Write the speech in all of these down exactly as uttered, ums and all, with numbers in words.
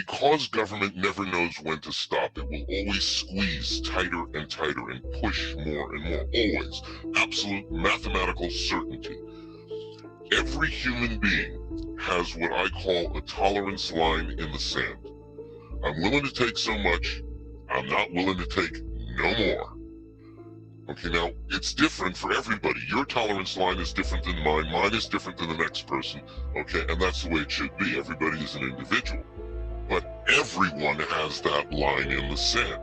Because government never knows when to stop, it will always squeeze tighter and tighter and push more and more, always. Absolute mathematical certainty. Every human being has what I call a tolerance line in the sand. I'm willing to take so much, I'm not willing to take no more. Okay, now, it's different for everybody. Your tolerance line is different than mine, mine is different than the next person, okay, and that's the way it should be. Everybody is an individual. But everyone has that line in the sand.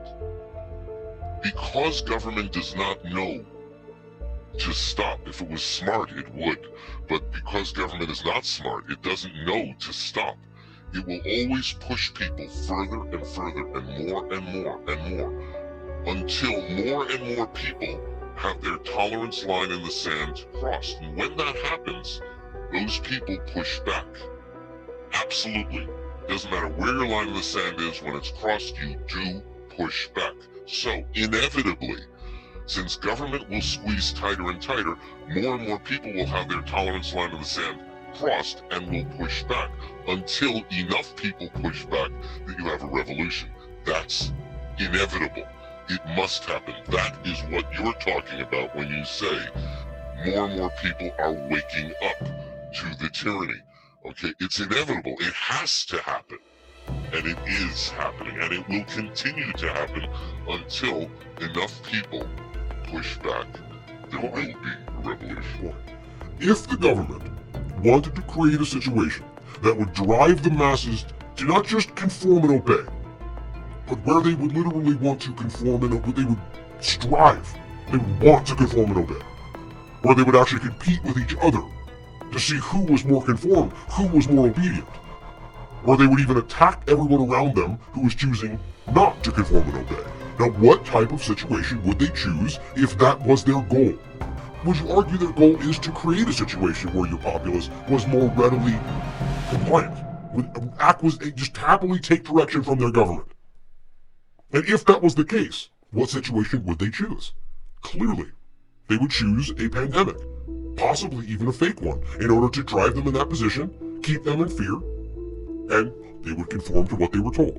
Because government does not know to stop. If it was smart, it would. But because government is not smart, it doesn't know to stop. It will always push people further and further and more and more and more until more and more people have their tolerance line in the sand crossed. And when that happens, those people push back. Absolutely. Doesn't matter where your line in the sand is, when it's crossed, you do push back. So, inevitably, since government will squeeze tighter and tighter, more and more people will have their tolerance line in the sand crossed and will push back until enough people push back that you have a revolution. That's inevitable. It must happen. That is what you're talking about when you say more and more people are waking up to the tyranny. Okay, it's inevitable. It has to happen. And it is happening, and it will continue to happen until enough people push back. There will be a revolution. If the government wanted to create a situation that would drive the masses to not just conform and obey, but where they would literally want to conform and obey, they would strive, they would want to conform and obey, where they would actually compete with each other to see who was more conformed, who was more obedient, or they would even attack everyone around them who was choosing not to conform and obey. Now, what type of situation would they choose if that was their goal? Would you argue their goal is to create a situation where your populace was more readily compliant, would act was just happily take direction from their government? And if that was the case, what situation would they choose? Clearly, they would choose a pandemic, possibly even a fake one, in order to drive them in that position, keep them in fear, and they would conform to what they were told.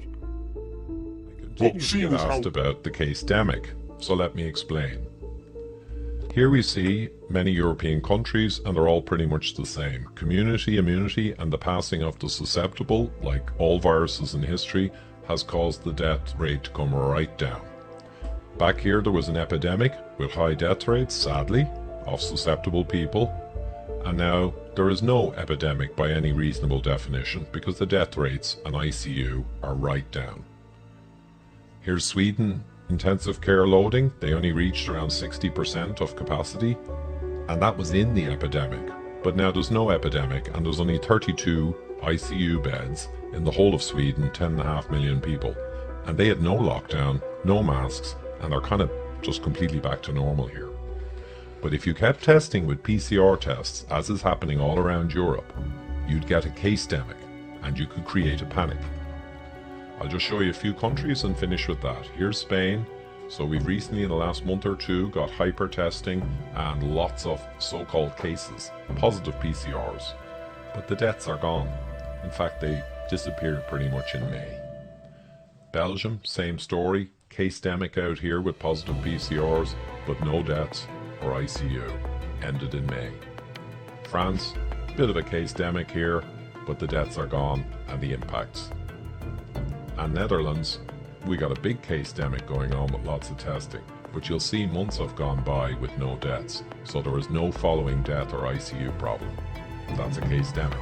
Well, seeing as asked how... about the case-demic, so let me explain. Here we see many European countries, and they're all pretty much the same. Community immunity and the passing of the susceptible, like all viruses in history, has caused the death rate to come right down. Back here there was an epidemic with high death rates, sadly, of susceptible people, and now there is no epidemic by any reasonable definition because the death rates and I C U are right down. Here's Sweden, intensive care loading, they only reached around sixty percent of capacity, and that was in the epidemic. But now there's no epidemic and there's only thirty-two I C U beds in the whole of Sweden, ten and a half million people. And they had no lockdown, no masks, and they're kind of just completely back to normal here. But if you kept testing with P C R tests, as is happening all around Europe, you'd get a case-demic, and you could create a panic. I'll just show you a few countries and finish with that. Here's Spain. So we've recently, in the last month or two, got hyper-testing and lots of so-called cases, positive P C Rs. But the deaths are gone. In fact, they disappeared pretty much in May. Belgium, same story. Case-demic out here with positive P C Rs, but no deaths or I C U. Ended in May. France, bit of a case-demic here, but the deaths are gone and the impacts. And Netherlands, we got a big case-demic going on with lots of testing, but you'll see months have gone by with no deaths, so there is no following death or I C U problem. That's a case-demic.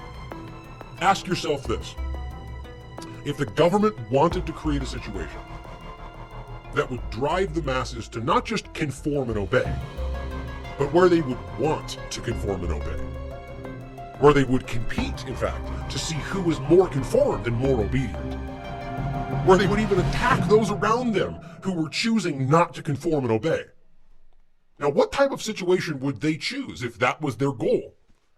Ask yourself this. If the government wanted to create a situation that would drive the masses to not just conform and obey, but where they would want to conform and obey, where they would compete, in fact, to see who was more conformed and more obedient, where they would even attack those around them who were choosing not to conform and obey. Now, what type of situation would they choose if that was their goal?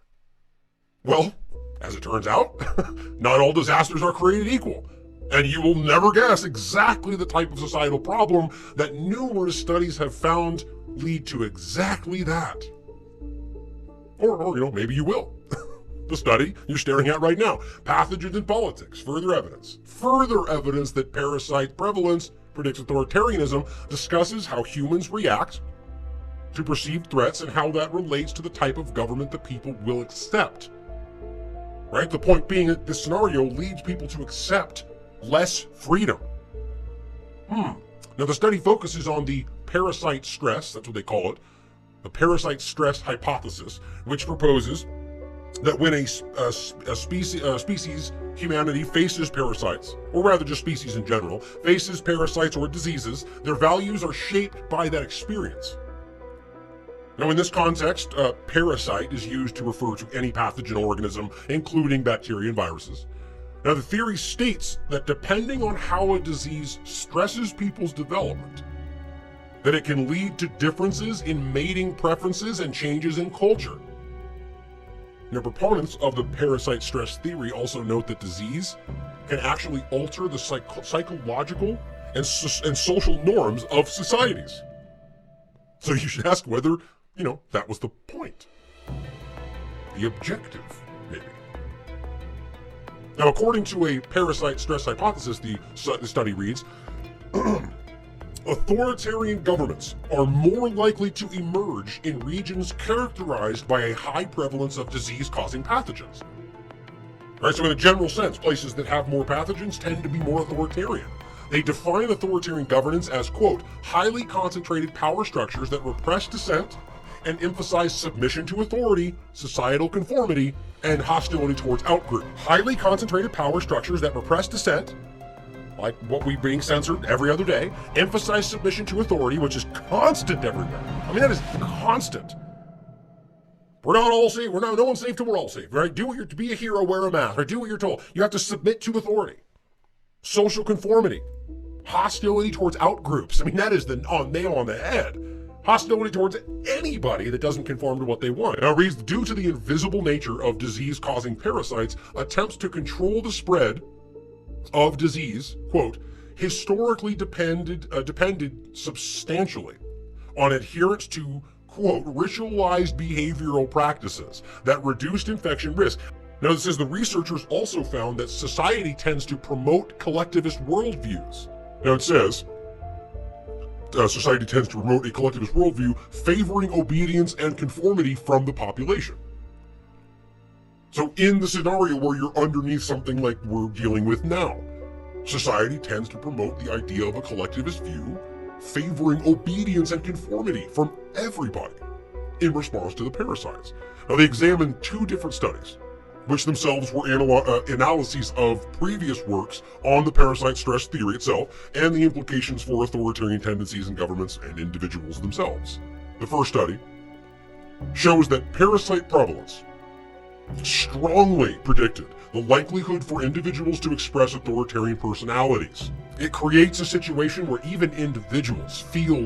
Well, as it turns out, not all disasters are created equal, and you will never guess exactly the type of societal problem that numerous studies have found lead to exactly that. Or, or you know, maybe you will. the study you're staring at right now. Pathogens in politics, further evidence. Further evidence that parasite prevalence predicts authoritarianism, discusses how humans react to perceived threats and how that relates to the type of government that people will accept. Right? The point being that this scenario leads people to accept less freedom. Hmm. Now the study focuses on the parasite stress, that's what they call it, the parasite stress hypothesis, which proposes that when a, a, a, species, a species, humanity, faces parasites, or rather just species in general, faces parasites or diseases, their values are shaped by that experience. Now in this context, uh, parasite is used to refer to any pathogen organism, including bacteria and viruses. Now the theory states that depending on how a disease stresses people's development, that it can lead to differences in mating preferences and changes in culture. Now, proponents of the parasite stress theory also note that disease can actually alter the psych psychological and, so and social norms of societies. So you should ask whether, you know, that was the point. The objective, maybe. Now, according to a parasite stress hypothesis, the, the study reads, authoritarian governments are more likely to emerge in regions characterized by a high prevalence of disease-causing pathogens. Right, so in a general sense, places that have more pathogens tend to be more authoritarian. They define authoritarian governance as, quote, highly concentrated power structures that repress dissent and emphasize submission to authority, societal conformity, and hostility towards outgroup. Highly concentrated power structures that repress dissent, like what we being censored every other day, emphasize submission to authority, which is constant everywhere. I mean, that is constant. We're not all safe. We're not, no one's safe till we're all safe, right? Do what you're, to be a hero, wear a mask, right? Do what you're told. You have to submit to authority. Social conformity. Hostility towards outgroups. I mean, that is the on, nail on the head. Hostility towards anybody that doesn't conform to what they want. Now, it reads, due to the invisible nature of disease-causing parasites, attempts to control the spread of disease, quote, historically depended uh, depended substantially on adherence to, quote, ritualized behavioral practices that reduced infection risk. Now, this says the researchers also found that society tends to promote collectivist worldviews. Now, it says uh, society tends to promote a collectivist worldview favoring obedience and conformity from the population. So in the scenario where you're underneath something like we're dealing with now, society tends to promote the idea of a collectivist view favoring obedience and conformity from everybody in response to the parasites. Now they examined two different studies, which themselves were anal uh, analyses of previous works on the parasite stress theory itself and the implications for authoritarian tendencies in governments and individuals themselves. The first study shows that parasite prevalence strongly predicted the likelihood for individuals to express authoritarian personalities. It creates a situation where even individuals feel,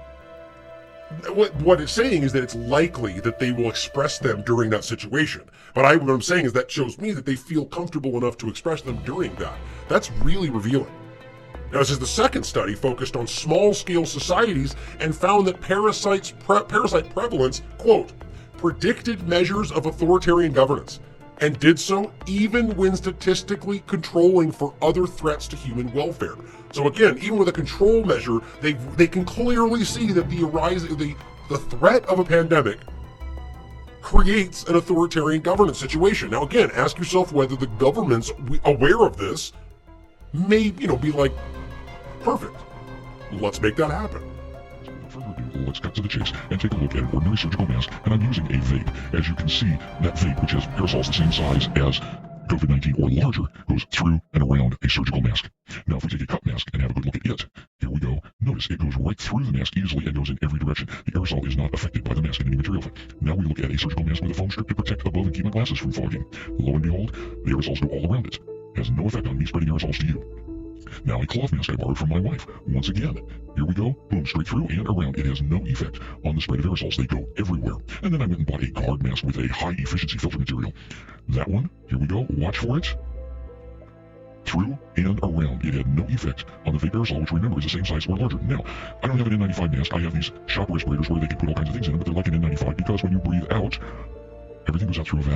what, what it's saying is that it's likely that they will express them during that situation. But I, what I'm saying is that shows me that they feel comfortable enough to express them during that. That's really revealing. Now, this is the second study focused on small-scale societies and found that parasites pre parasite prevalence, quote, predicted measures of authoritarian governance, and did so even when statistically controlling for other threats to human welfare. So again, even with a control measure, they they can clearly see that the arising the the threat of a pandemic creates an authoritarian governance situation. Now again, ask yourself whether the governments aware of this may, you know, be like, perfect, let's make that happen. Let's cut to the chase and take a look at an ordinary surgical mask, and I'm using a vape. As you can see, that vape, which has aerosols the same size as COVID nineteen or larger, goes through and around a surgical mask. Now, if we take a cup mask and have a good look at it, here we go. Notice it goes right through the mask easily and goes in every direction. The aerosol is not affected by the mask in any material. Now we look at a surgical mask with a foam strip to protect above and keep my glasses from fogging. Lo and behold, the aerosols go all around it. It has no effect on me spreading aerosols to you. Now a cloth mask I borrowed from my wife. Once again, here we go, boom, straight through and around. It has no effect on the spread of aerosols. They go everywhere. And then I went and bought a guard mask with a high efficiency filter material. That one, here we go, watch for it. Through and around. It had no effect on the vape aerosol, which remember is the same size or larger. Now, I don't have an N ninety-five mask. I have these shop respirators where they can put all kinds of things in them, but they're like an N ninety-five because when you breathe out, everything goes out through a valve.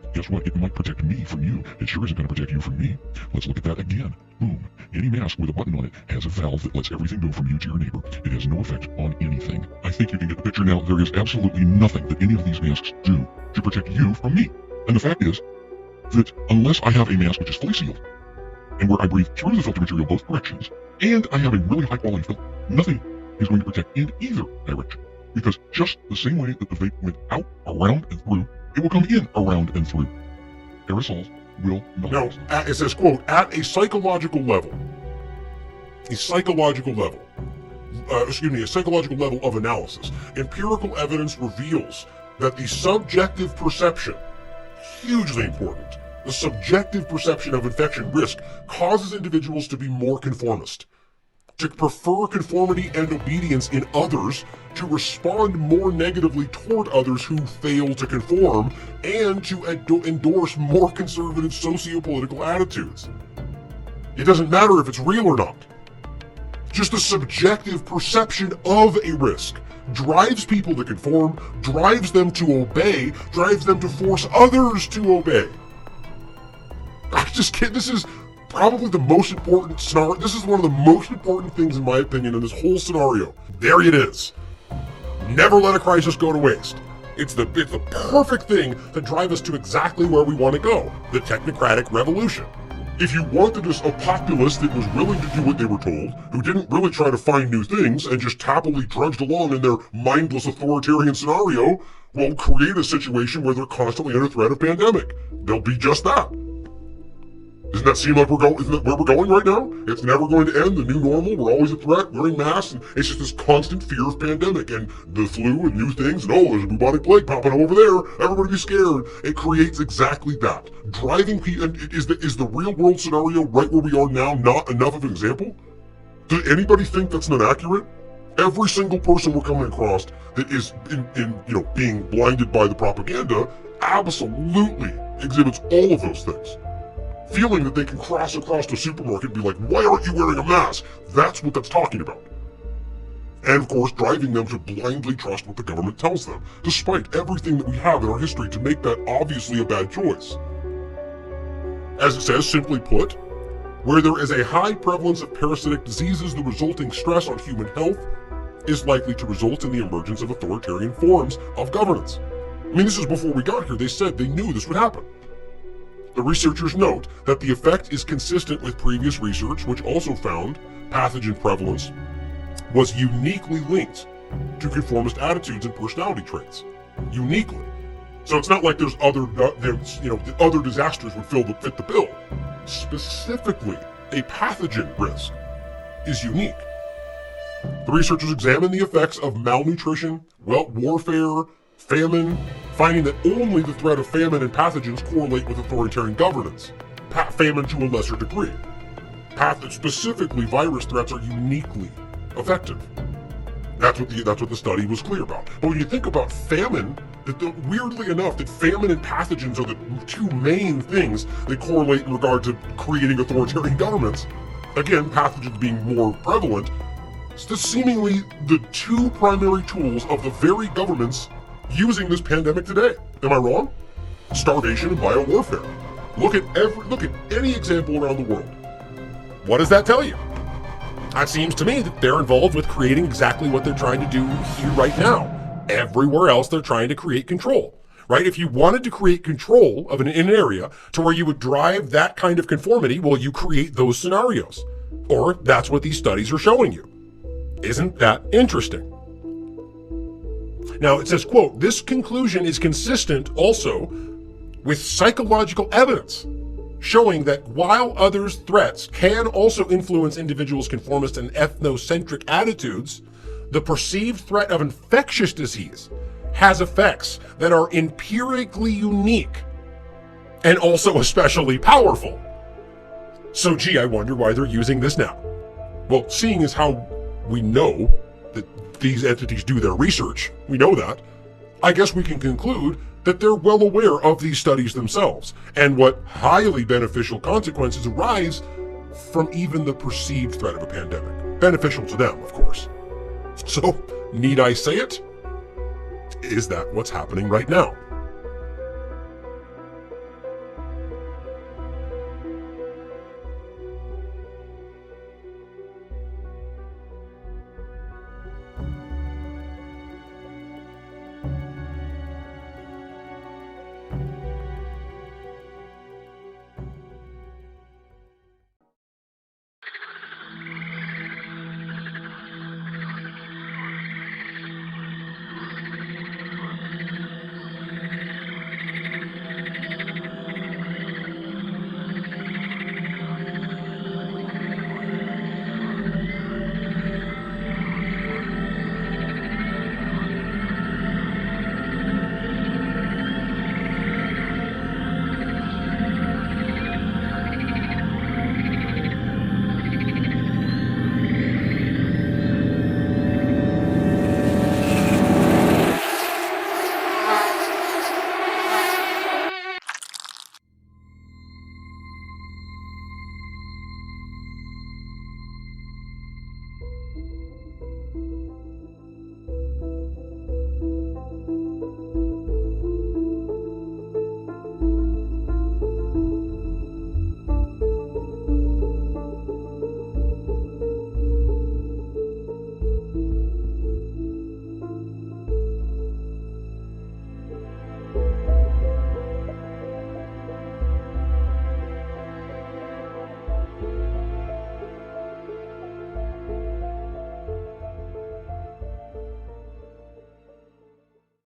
guess what? It might protect me from you. It sure isn't going to protect you from me. Let's look at that again. Boom. Any mask with a button on it has a valve that lets everything go from you to your neighbor. It has no effect on anything. I think you can get the picture now. There is absolutely nothing that any of these masks do to protect you from me. And the fact is that unless I have a mask which is fully sealed, and where I breathe through the filter material both directions, and I have a really high quality filter, nothing is going to protect in either direction. Because just the same way that the vape went out, around, and through, it will come in, around, and through. Aerosols will not. Now, at, it says, quote, at a psychological level, a psychological level, uh, excuse me, a psychological level of analysis, empirical evidence reveals that the subjective perception, hugely important, the subjective perception of infection risk causes individuals to be more conformist, to prefer conformity and obedience in others, to respond more negatively toward others who fail to conform, and to ad- endorse more conservative socio-political attitudes. It doesn't matter if it's real or not. Just the subjective perception of a risk drives people to conform, drives them to obey, drives them to force others to obey. I just can't, this is probably the most important scenario. This is one of the most important things, in my opinion, in this whole scenario. There it is. Never let a crisis go to waste. It's the it's the perfect thing to drive us to exactly where we want to go, the technocratic revolution. If you wanted a populace that was willing to do what they were told, who didn't really try to find new things and just happily trudged along in their mindless authoritarian scenario, well, create a situation where they're constantly under threat of pandemic. They'll be just that. Doesn't that seem like we're going? Isn't that where we're going right now? It's never going to end. The new normal. We're always a threat. Wearing masks, and it's just this constant fear of pandemic and the flu and new things. And oh, there's a bubonic plague popping up over there. Everybody be scared. It creates exactly that. Driving people. Is the is the real world scenario right where we are now not enough of an example? Does anybody think that's not accurate? Every single person we're coming across that is in, in you know being blinded by the propaganda absolutely exhibits all of those things. Feeling that they can cross across the supermarket and be like, why aren't you wearing a mask? That's what that's talking about. And of course, driving them to blindly trust what the government tells them, despite everything that we have in our history to make that obviously a bad choice. As it says, simply put, where there is a high prevalence of parasitic diseases, the resulting stress on human health is likely to result in the emergence of authoritarian forms of governance. I mean, this is before we got here. They said they knew this would happen. The researchers note that the effect is consistent with previous research, which also found pathogen prevalence was uniquely linked to conformist attitudes and personality traits. Uniquely. So it's not like there's other, uh, there's, you know, other disasters would fill the, fit the bill. Specifically, a pathogen risk is unique. The researchers examined the effects of malnutrition, well, warfare, famine, finding that only the threat of famine and pathogens correlate with authoritarian governance. Pa- famine to a lesser degree. Path- specifically, virus threats are uniquely effective. That's what the that's what the study was clear about. But when you think about famine, that the, weirdly enough, that famine and pathogens are the two main things that correlate in regard to creating authoritarian governments. Again, pathogens being more prevalent. It's the seemingly the two primary tools of the very governments using this pandemic today. Am I wrong? Starvation and biowarfare. Look at every look at any example around the world. What does that tell you? It seems to me that they're involved with creating exactly what they're trying to do here right now. Everywhere else they're trying to create control. Right? If you wanted to create control of an, in an area to where you would drive that kind of conformity, well, you create those scenarios. Or that's what these studies are showing you. Isn't that interesting? Now, it says, quote, this conclusion is consistent also with psychological evidence showing that while others' threats can also influence individuals' conformist and ethnocentric attitudes, the perceived threat of infectious disease has effects that are empirically unique and also especially powerful. So, gee, I wonder why they're using this now. Well, seeing as how we know that these entities do their research, we know that, I guess we can conclude that they're well aware of these studies themselves and what highly beneficial consequences arise from even the perceived threat of a pandemic. Beneficial to them, of course. So, need I say it? Is that what's happening right now? you.